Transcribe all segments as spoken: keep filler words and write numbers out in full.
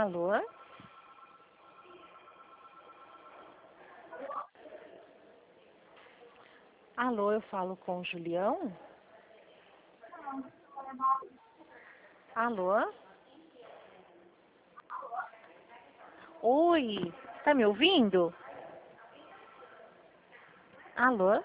Alô? Alô, eu falo com o Julião? Alô? Oi, tá me ouvindo? Alô?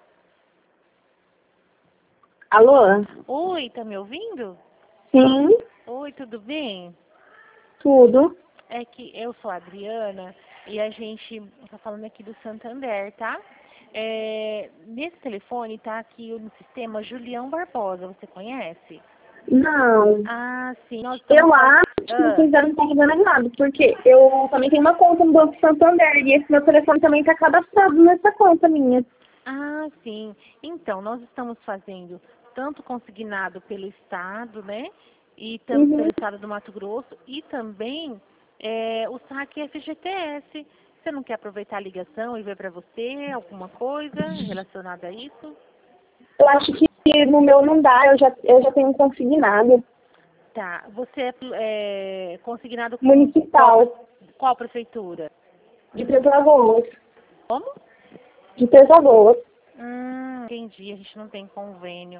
Alô? Oi, tá me ouvindo? Sim, Oi, tudo bem? tudo. É que eu sou a Adriana e a gente tá falando aqui do Santander, tá? É, nesse telefone tá aqui no sistema Julião Barbosa, você conhece? Não. Ah, sim, nós estamos Eu faz... acho que ah, vocês devem estar fazendo errado, porque eu também tenho uma conta no Banco Santander e esse meu telefone também está cadastrado nessa conta minha. ah, sim. Então, nós estamos fazendo tanto consignado pelo Estado, né? E tam- Uhum. pelo Estado do Mato Grosso e também é, o saque F G T S. Você não quer aproveitar a ligação e ver para você alguma coisa relacionada a isso? Eu acho que no meu não dá, eu já, eu já tenho um consignado Tá. Você é, é consignado com qual, pre- municipal qual prefeitura? de Três Lagoas. Como? De Três Lagoas. Hum, entendi. A gente não tem convênio.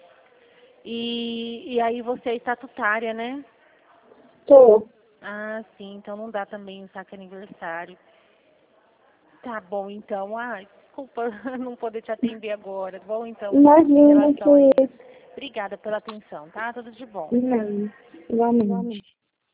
E, e aí você é estatutária, né? Tô. Ah, sim, então não dá também o saque aniversário. Tá bom, então. Ah, desculpa não poder te atender agora. Bom, então, em Imagina relação a que... isso. Obrigada pela atenção, tá? Tudo de bom. Não, igualmente.